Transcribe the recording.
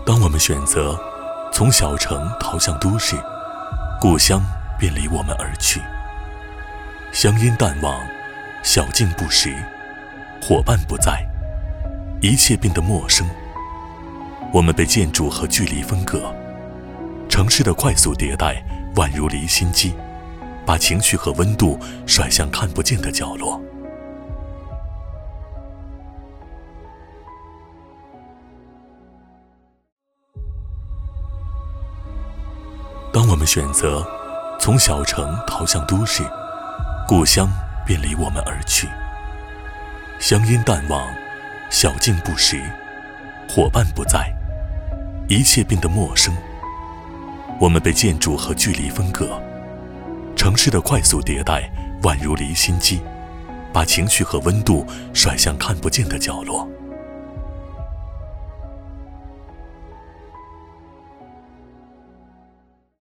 当我们选择从小城逃向都市，故乡便离我们而去。乡音淡忘，小径不识，伙伴不在，一切变得陌生。我们被建筑和距离分隔，城市的快速迭代宛如离心机，把情绪和温度甩向看不见的角落。当我们选择从小城逃向都市，故乡便离我们而去。乡音淡忘，小径不识，伙伴不在，一切变得陌生。我们被建筑和距离分隔，城市的快速迭代宛如离心机，把情绪和温度甩向看不见的角落。